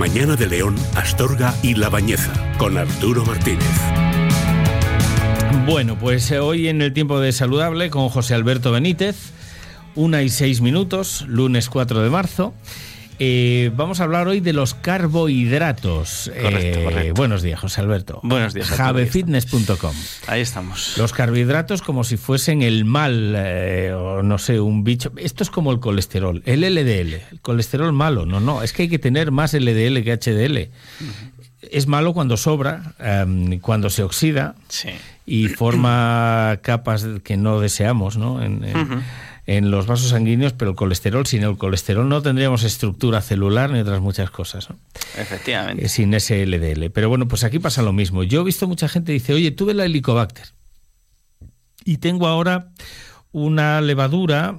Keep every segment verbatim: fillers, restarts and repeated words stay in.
Mañana de León, Astorga y La Bañeza, con Arturo Martínez. Bueno, pues hoy en el Tiempo de Saludable con José Alberto Benítez, una y seis minutos, lunes cuatro de marzo. Eh, vamos a hablar hoy de los carbohidratos. Correcto, eh, correcto. Buenos días, José Alberto. Buenos días. jave fitness punto com. Ahí estamos. Los carbohidratos como si fuesen el mal, eh, o no sé, un bicho. Esto es como el colesterol, el L D L, el colesterol malo. No, no, es que hay que tener más L D L que H D L. Uh-huh. Es malo cuando sobra, um, cuando se oxida, sí, y forma capas que no deseamos, ¿no? En, en, uh-huh. en los vasos sanguíneos, pero el colesterol, sin el colesterol no tendríamos estructura celular ni otras muchas cosas, ¿no? Efectivamente. Eh, sin ese L D L. Pero bueno, pues aquí pasa lo mismo. Yo he visto mucha gente que dice, oye, tuve la Helicobacter y tengo ahora una levadura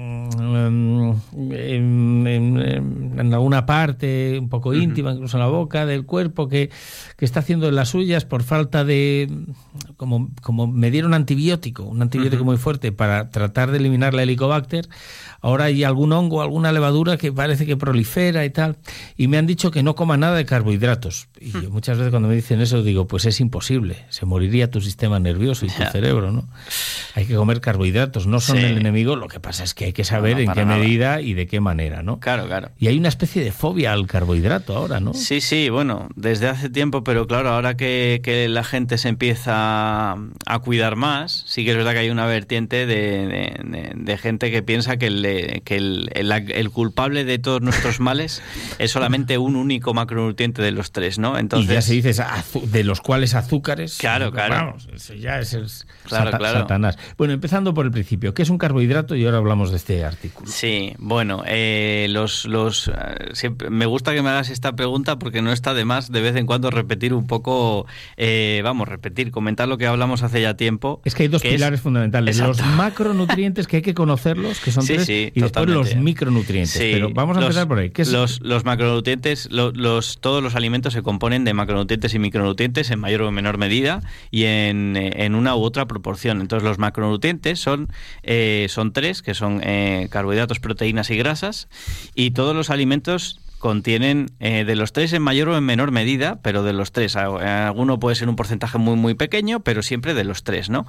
en, en, en, en alguna parte un poco íntima, uh-huh, incluso en la boca del cuerpo, que, que está haciendo las suyas por falta de... Como, como me dieron antibiótico, un antibiótico uh-huh. muy fuerte para tratar de eliminar la Helicobacter, ahora hay algún hongo, alguna levadura que parece que prolifera y tal, y me han dicho que no coma nada de carbohidratos. Y uh-huh. yo muchas veces cuando me dicen eso digo, pues es imposible, se moriría tu sistema nervioso y tu yeah. cerebro, ¿no? Hay que comer carbohidratos, no son sí. el enemigo, lo que pasa es que hay que saber no, no, en qué nada. medida y de qué manera, ¿no? Claro, claro. Y hay una especie de fobia al carbohidrato ahora, ¿no? Sí, sí, bueno, desde hace tiempo, pero claro, ahora que, que la gente se empieza a cuidar más, sí que es verdad que hay una vertiente de, de, de, de gente que piensa que, el, que el, el, el culpable de todos nuestros males es solamente un único macronutriente de los tres, ¿no? Entonces, y ya se dice de los cuales azúcares. Claro, claro. Vamos, eso ya es el claro, sata, claro. Satanás. Bueno, empezando por el principio, ¿qué es un carbohidrato? Y ahora hablamos de este artículo. Sí, bueno, eh, los, los siempre, me gusta que me hagas esta pregunta porque no está de más de vez en cuando repetir un poco, eh, vamos, repetir, comentar lo que hablamos hace ya tiempo. Es que hay dos pilares es, fundamentales, exacto. los macronutrientes, que hay que conocerlos, que son sí, tres, sí, y después los micronutrientes. Sí, pero vamos a los, empezar por ahí. ¿Qué es? Los, los macronutrientes, los, los, todos los alimentos se componen de macronutrientes y micronutrientes en mayor o menor medida y en, en una u otra proporción. Entonces los macronutrientes son, eh, son tres, que son eh, carbohidratos, proteínas y grasas, y todos los alimentos contienen eh, de los tres en mayor o en menor medida, pero de los tres. Alguno puede ser un porcentaje muy muy pequeño, pero siempre de los tres, ¿no?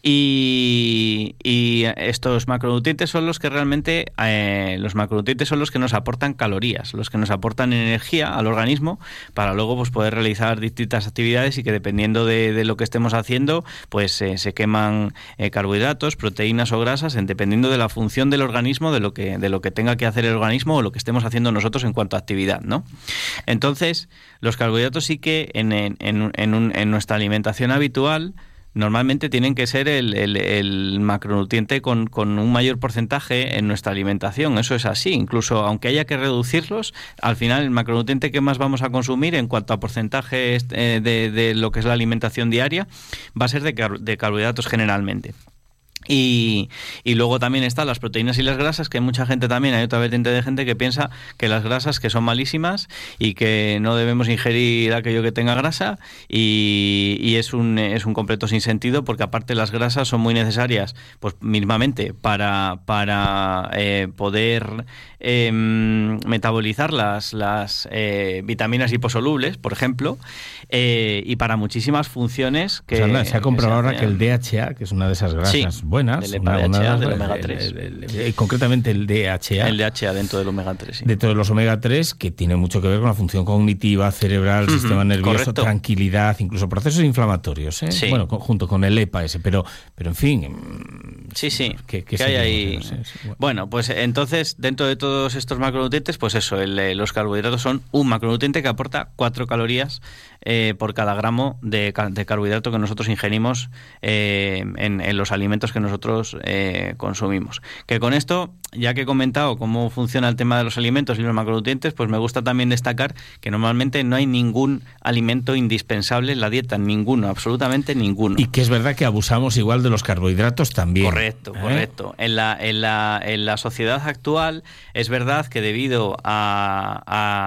Y, y estos macronutrientes son los que realmente, eh, los macronutrientes son los que nos aportan calorías, los que nos aportan energía al organismo para luego pues poder realizar distintas actividades y que dependiendo de, de lo que estemos haciendo, pues eh, se queman eh, carbohidratos, proteínas o grasas, en, dependiendo de la función del organismo, de lo que de lo que tenga que hacer el organismo o lo que estemos haciendo nosotros en cuanto a actividad, ¿no? Entonces, los carbohidratos sí que en, en, en, en, un, en nuestra alimentación habitual normalmente tienen que ser el, el, el macronutriente con, con un mayor porcentaje en nuestra alimentación. Eso es así. Incluso aunque haya que reducirlos, al final el macronutriente que más vamos a consumir en cuanto a porcentaje eh, de, de lo que es la alimentación diaria va a ser de, car- de carbohidratos generalmente. Y, y luego también están las proteínas y las grasas, que hay mucha gente también, hay otra vertiente de gente que piensa que las grasas que son malísimas y que no debemos ingerir aquello que tenga grasa y, y es un es un completo sinsentido, porque aparte las grasas son muy necesarias pues mismamente para, para eh, poder eh, metabolizar las, las eh, vitaminas liposolubles, por ejemplo, eh, y para muchísimas funciones que... O sea, se ha comprobado ahora que el D H A, que es una de esas grasas... Sí. buenas, del una, una, del omega tres. El, el, el, el, concretamente el D H A. El D H A dentro del omega tres, sí. Dentro de los omega tres, que tiene mucho que ver con la función cognitiva, cerebral, uh-huh, sistema nervioso, correcto. Tranquilidad, incluso procesos inflamatorios, ¿eh? Sí. Bueno, con, junto con el E P A ese, pero, pero en fin... Sí, sí. ¿Qué, qué ¿Qué hay ahí? No sé, sí, bueno. bueno, pues entonces, dentro de todos estos macronutrientes, pues eso, el, los carbohidratos son un macronutriente que aporta cuatro calorías eh, por cada gramo de, de carbohidrato que nosotros ingerimos eh, en, en los alimentos que nosotros eh, consumimos. Que con esto, ya que he comentado cómo funciona el tema de los alimentos y los macronutrientes, pues me gusta también destacar que normalmente no hay ningún alimento indispensable en la dieta, ninguno, absolutamente ninguno. Y que es verdad que abusamos igual de los carbohidratos también. Correcto, ¿eh? correcto. En la, en la, en la sociedad actual es verdad que debido a,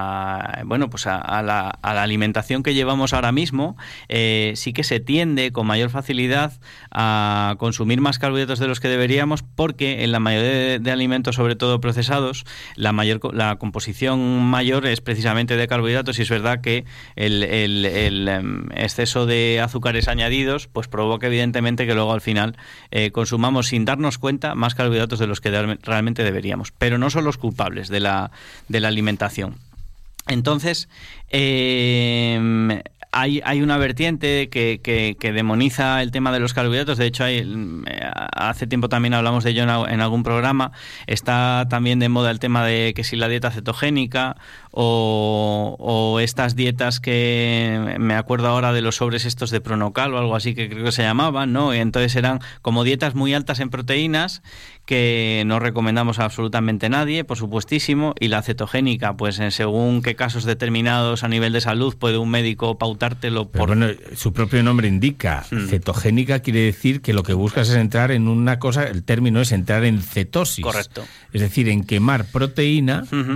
a bueno, pues a, a, la, a la alimentación que llevamos ahora mismo, eh, sí que se tiende con mayor facilidad a consumir más carbohidratos de los que deberíamos, porque en la mayoría de, de alimentos, sobre todo procesados, la mayor la composición mayor es precisamente de carbohidratos, y es verdad que el, el, el um, exceso de azúcares añadidos pues provoca evidentemente que luego al final eh, consumamos sin darnos cuenta más carbohidratos de los que de, realmente deberíamos, pero no son los culpables de la, de la alimentación. Entonces, eh, Hay, hay una vertiente que, que, que demoniza el tema de los carbohidratos. De hecho, hay, hace tiempo también hablamos de ello en, en algún programa. Está también de moda el tema de que si la dieta cetogénica o, o estas dietas que me acuerdo ahora de los sobres estos de Pronocal o algo así que creo que se llamaban, ¿no? Y entonces eran como dietas muy altas en proteínas que no recomendamos a absolutamente nadie, por supuestísimo, y la cetogénica, pues según qué casos determinados a nivel de salud puede un médico pautártelo por... Pero bueno, su propio nombre indica, hmm. cetogénica quiere decir que lo que buscas es entrar en una cosa, el término es entrar en cetosis. Correcto. Es decir, en quemar proteína... Uh-huh.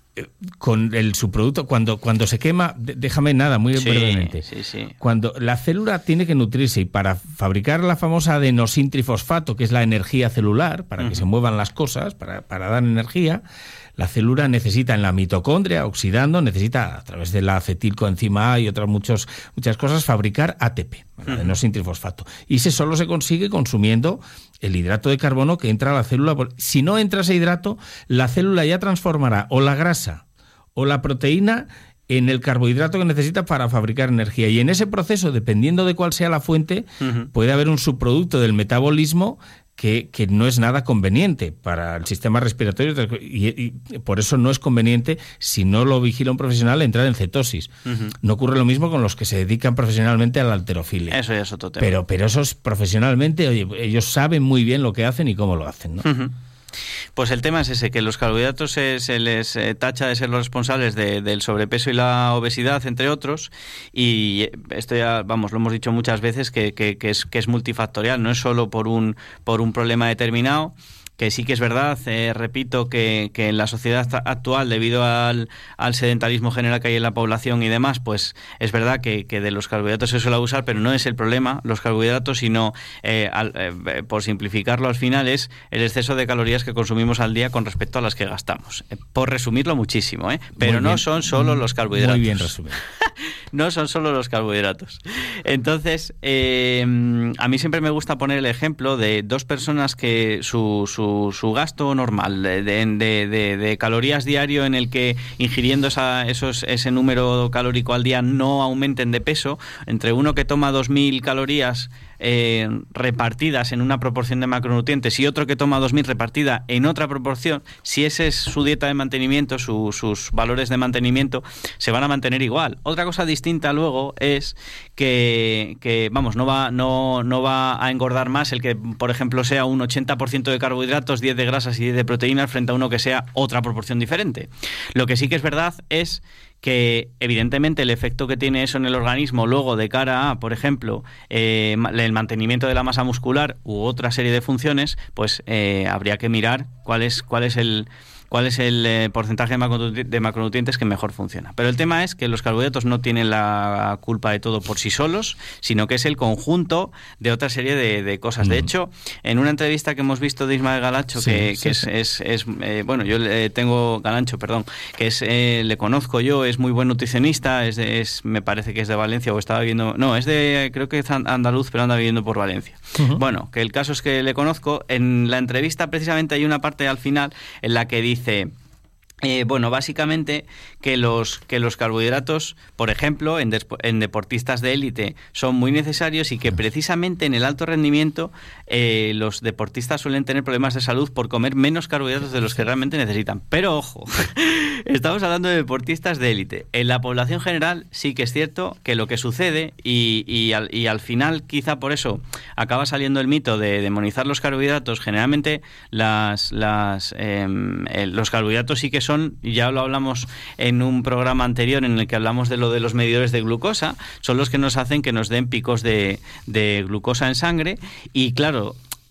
Con el subproducto, cuando, cuando se quema, déjame nada, muy sí, brevemente. Sí, sí. Cuando la célula tiene que nutrirse y para fabricar la famosa adenosintrifosfato, que es la energía celular, para uh-huh. que se muevan las cosas, para, para dar energía, la célula necesita en la mitocondria, oxidando, necesita a través de la acetilcoenzima A y otras muchos, muchas cosas, fabricar A T P, uh-huh. adenosintrifosfato. Y ese solo se consigue consumiendo el hidrato de carbono que entra a la célula. Si no entra ese hidrato, la célula ya transformará o la grasa o la proteína en el carbohidrato que necesita para fabricar energía. Y en ese proceso, dependiendo de cuál sea la fuente, uh-huh. puede haber un subproducto del metabolismo que, que no es nada conveniente para el sistema respiratorio y, y por eso no es conveniente, si no lo vigila un profesional, entrar en cetosis. Uh-huh. No ocurre lo mismo con los que se dedican profesionalmente a la halterofilia. Eso ya es otro tema. Pero, pero esos profesionalmente, oye, ellos saben muy bien lo que hacen y cómo lo hacen, ¿no? Uh-huh. Pues el tema es ese, que los carbohidratos se, se les eh, tacha de ser los responsables de, del sobrepeso y la obesidad, entre otros, y esto ya, vamos, lo hemos dicho muchas veces, que, que, que, es, que es multifactorial, no es solo por un, por un problema determinado, que sí que es verdad, eh, repito, que, que en la sociedad actual, debido al, al sedentarismo general que hay en la población y demás, pues es verdad que, que de los carbohidratos se suele abusar, pero no es el problema los carbohidratos, sino, eh, al, eh, por simplificarlo al final, es el exceso de calorías que consumimos al día con respecto a las que gastamos. Eh, por resumirlo muchísimo, ¿eh? Pero no son solo los carbohidratos. Muy bien resumido. No son solo los carbohidratos. Entonces, eh, a mí siempre me gusta poner el ejemplo de dos personas que su, su, su gasto normal de, de, de, de calorías diario, en el que ingiriendo esa, esos, ese número calórico al día no aumenten de peso, entre uno que toma dos mil calorías Eh, repartidas en una proporción de macronutrientes y otro que toma dos mil repartida en otra proporción, si esa es su dieta de mantenimiento, su, sus valores de mantenimiento se van a mantener igual. Otra cosa distinta luego es que, que vamos, no va, no, no va a engordar más el que, por ejemplo, sea un ochenta por ciento de carbohidratos, diez de grasas y diez de proteínas, frente a uno que sea otra proporción diferente. Lo que sí que es verdad es que evidentemente el efecto que tiene eso en el organismo luego de cara a, por ejemplo, eh, el mantenimiento de la masa muscular u otra serie de funciones, pues eh, habría que mirar cuál es, cuál es el... cuál es el eh, porcentaje de, macronutri- de macronutrientes que mejor funciona. Pero el tema es que los carbohidratos no tienen la culpa de todo por sí solos, sino que es el conjunto de otra serie de, de cosas. Mm. De hecho, en una entrevista que hemos visto de Ismael Galancho, sí, que, sí, que sí. es, es, es eh, bueno, yo eh, tengo Galancho, perdón, que es eh, le conozco yo, es muy buen nutricionista, es, de, es me parece que es de Valencia o estaba viviendo, no, es de, creo que es andaluz, pero anda viviendo por Valencia. Uh-huh. Bueno, que el caso es que le conozco. En la entrevista precisamente hay una parte al final en la que dice Dice, eh, bueno, básicamente que los que los carbohidratos, por ejemplo, en, des, en deportistas de élite son muy necesarios y que precisamente en el alto rendimiento eh, los deportistas suelen tener problemas de salud por comer menos carbohidratos de los que realmente necesitan. Pero ojo, estamos hablando de deportistas de élite. En la población general sí que es cierto que lo que sucede, y, y, al, y al final quizá por eso acaba saliendo el mito de demonizar los carbohidratos, generalmente las, las, eh, los carbohidratos sí que son, ya lo hablamos en un programa anterior en el que hablamos de lo de los medidores de glucosa, son los que nos hacen que nos den picos de, de glucosa en sangre, y claro,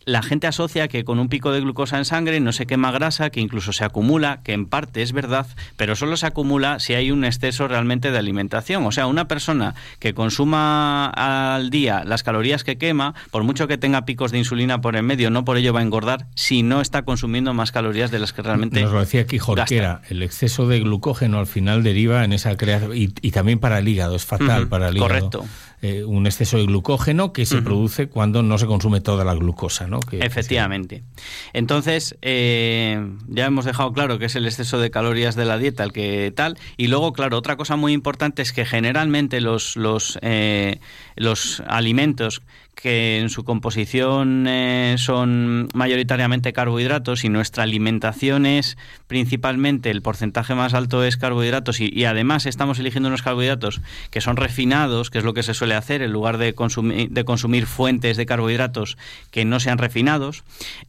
la gente asocia que con un pico de glucosa en sangre no se quema grasa, que incluso se acumula, que en parte es verdad, pero solo se acumula si hay un exceso realmente de alimentación. O sea, una persona que consuma al día las calorías que quema, por mucho que tenga picos de insulina por en medio, no por ello va a engordar si no está consumiendo más calorías de las que realmente nos lo decía aquí Jorquera, gasta. El exceso de glucógeno al final deriva en esa creación, y, y también para el hígado, es fatal uh-huh, para el hígado. Correcto. Eh, un exceso de glucógeno que se uh-huh. produce cuando no se consume toda la glucosa, ¿no? Que, Efectivamente. Que Entonces, eh, ya hemos dejado claro que es el exceso de calorías de la dieta el que tal, y luego, claro, otra cosa muy importante es que generalmente los, los, eh, los alimentos que en su composición eh, son mayoritariamente carbohidratos y nuestra alimentación es principalmente, el porcentaje más alto es carbohidratos y, y además estamos eligiendo unos carbohidratos que son refinados, que es lo que se suele hacer en lugar de consumir, de consumir fuentes de carbohidratos que no sean refinados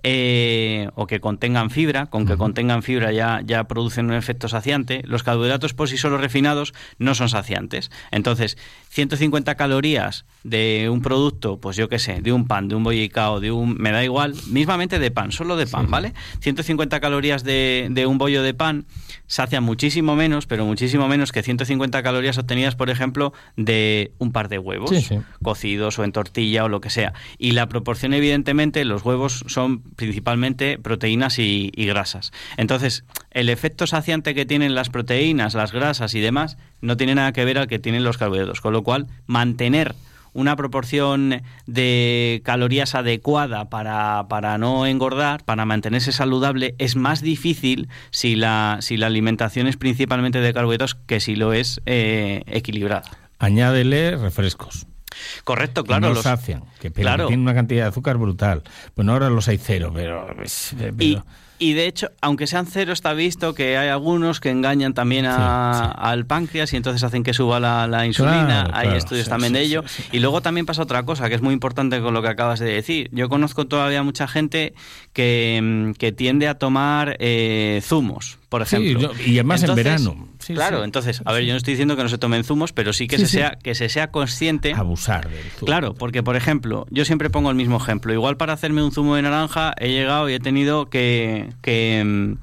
eh, o que contengan fibra. Con que contengan fibra ya, ya producen un efecto saciante. Los carbohidratos por sí solo refinados no son saciantes. Entonces, ciento cincuenta calorías de un producto, pues yo qué sé, de un pan, de un bollicao, de un... me da igual, mismamente de pan, solo de pan, sí. ¿Vale? ciento cincuenta calorías de, de un bollo de pan sacian muchísimo menos, pero muchísimo menos que ciento cincuenta calorías obtenidas, por ejemplo, de un par de huevos, sí, sí. cocidos o en tortilla o lo que sea. Y la proporción, evidentemente, los huevos son principalmente proteínas y, y grasas. Entonces, el efecto saciante que tienen las proteínas, las grasas y demás, no tiene nada que ver al que tienen los carbohidratos, con lo cual, mantener una proporción de calorías adecuada para, para no engordar, para mantenerse saludable, es más difícil si la, si la alimentación es principalmente de carbohidratos que si lo es eh, equilibrada. Añádele refrescos. Correcto, claro. Que no los sacian, que, pero claro. que tienen una cantidad de azúcar brutal. Bueno, ahora los hay cero, pero... pero... Y, Y de hecho, aunque sean cero, está visto que hay algunos que engañan también a, sí, sí. al páncreas y entonces hacen que suba la, la insulina. Claro, hay claro, estudios sí, también sí, de ello. Sí, sí. Y luego también pasa otra cosa que es muy importante con lo que acabas de decir. Yo conozco todavía mucha gente que, que tiende a tomar eh, zumos, por ejemplo. Sí, yo, y además entonces, en verano. Sí, claro, sí. entonces, a ver, yo no estoy diciendo que no se tomen zumos, pero sí que sí, se sí. sea que se sea consciente. Abusar del zumo. Claro, porque, por ejemplo, yo siempre pongo el mismo ejemplo. Igual para hacerme un zumo de naranja he llegado y he tenido que... que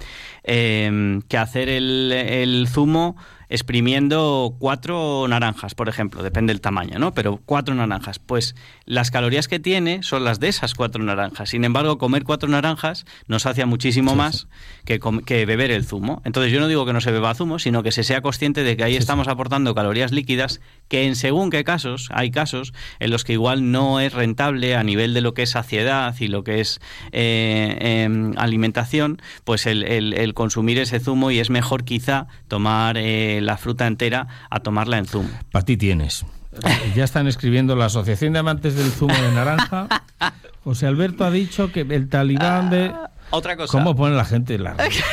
Eh, que hacer el, el zumo exprimiendo cuatro naranjas, por ejemplo, depende del tamaño, ¿no? Pero cuatro naranjas, pues las calorías que tiene son las de esas cuatro naranjas. Sin embargo, comer cuatro naranjas nos sacia muchísimo sí, más sí. Que, que beber el zumo. Entonces yo no digo que no se beba zumo, sino que se sea consciente de que ahí sí, estamos sí. aportando calorías líquidas que en según qué casos, hay casos en los que igual no es rentable a nivel de lo que es saciedad y lo que es eh, eh, alimentación, pues el, el, el consumir ese zumo, y es mejor quizá tomar eh, la fruta entera a tomarla en zumo. Para ti tienes. Ya están escribiendo la Asociación de Amantes del Zumo de Naranja. José Alberto ha dicho que el talibán de... Otra cosa. ¿Cómo pone la gente la...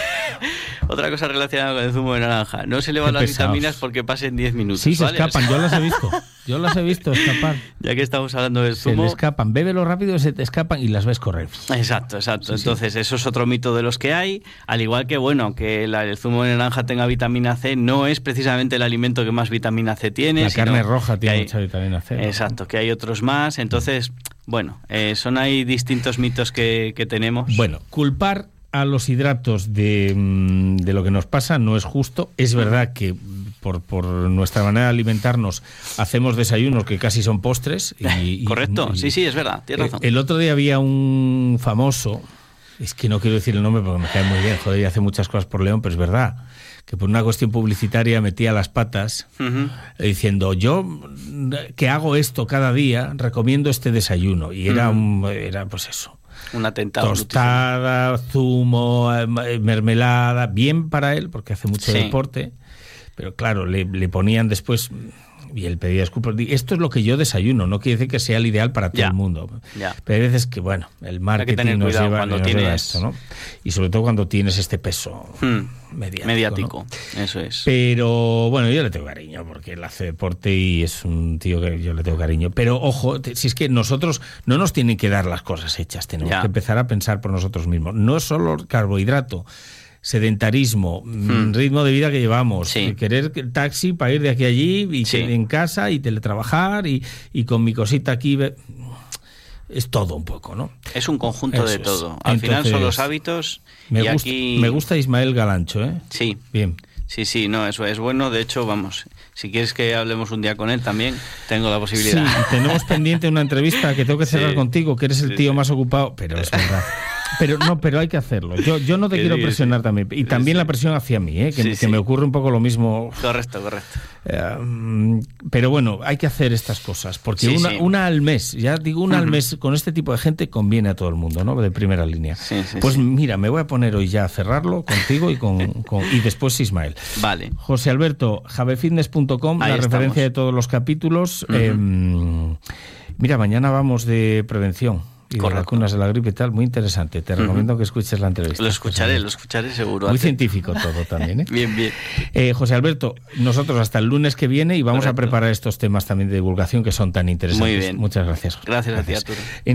Otra cosa relacionada con el zumo de naranja. No se le van las pesados. vitaminas porque pasen diez minutos. Sí, se ¿vale? escapan. Yo las he visto. Yo las he visto escapar. Ya que estamos hablando del zumo... Se le escapan. Bébelo rápido, se te escapan y las ves correr. Exacto, exacto. Sí, Entonces, sí. eso es otro mito de los que hay. Al igual que, bueno, que la, el zumo de naranja tenga vitamina C, no es precisamente el alimento que más vitamina C tiene. La carne sino roja tiene hay, mucha vitamina C. ¿no? Exacto, que hay otros más. Entonces, bueno, eh, son ahí distintos mitos que, que tenemos. Bueno, culpar a los hidratos de, de lo que nos pasa no es justo. Es verdad que por, por nuestra manera de alimentarnos hacemos desayunos que casi son postres. Y, Correcto, y, sí, sí, es verdad, tienes razón. El otro día había un famoso, es que no quiero decir el nombre porque me cae muy bien, joder, y hace muchas cosas por León, pero es verdad, que por una cuestión publicitaria metía las patas uh-huh. diciendo, yo que hago esto cada día, recomiendo este desayuno. Y era, uh-huh. un, era pues eso. Un atentado. Tostada, zumo, mermelada, bien para él, porque hace mucho sí. deporte, pero claro, le, le ponían después, y él pedía disculpas, esto es lo que yo desayuno, no quiere decir que sea el ideal para todo ya, el mundo. Ya. Pero hay veces que, bueno, el marketing nos lleva, cuando nos tienes... lleva a esto, ¿no? Y sobre todo cuando tienes este peso hmm. mediático. Mediático, ¿no? Eso es. Pero, bueno, yo le tengo cariño, porque él hace deporte y es un tío que yo le tengo cariño. Pero, ojo, si es que nosotros no nos tienen que dar las cosas hechas, tenemos ya. que empezar a pensar por nosotros mismos. No es solo carbohidrato, sedentarismo, hmm. ritmo de vida que llevamos, sí. querer el taxi para ir de aquí a allí y sí. en casa y teletrabajar y, y con mi cosita aquí. es todo un poco, ¿no? Es un conjunto Eso de es. todo. Al Entonces, final son los hábitos me y gusta, aquí... Me gusta Ismael Galancho, ¿eh? Sí. Bien. Sí, sí, no, eso es bueno. De hecho, vamos, si quieres que hablemos un día con él también, tengo la posibilidad. Sí, tenemos pendiente una entrevista que tengo que cerrar sí. contigo, que eres el tío sí, sí. más ocupado, pero es verdad. Pero no, pero hay que hacerlo. Yo, yo no te quiero presionar sí. también. Y también sí. la presión hacia mí, ¿eh? que, sí, que sí. me ocurre un poco lo mismo. Correcto, correcto. Eh, pero bueno, hay que hacer estas cosas. Porque sí, una, sí. una al mes, ya digo, una uh-huh. al mes con este tipo de gente conviene a todo el mundo, ¿no? De primera línea. Sí, sí, pues sí. mira, me voy a poner hoy ya a cerrarlo contigo y con, con y después Ismael. Vale. José Alberto, javefitness punto com, la estamos. referencia de todos los capítulos. Uh-huh. Eh, mira, mañana vamos de prevención. Y de vacunas de la gripe y tal, muy interesante. Te recomiendo uh-huh. que escuches la entrevista. Lo escucharé, lo escucharé seguro. Muy antes. Científico todo también, ¿eh? Bien, bien. Eh, José Alberto, nosotros hasta el lunes que viene y vamos Correcto. a preparar estos temas también de divulgación que son tan interesantes. Muy bien. Muchas gracias. Gracias, gracias. a ti, Arturo.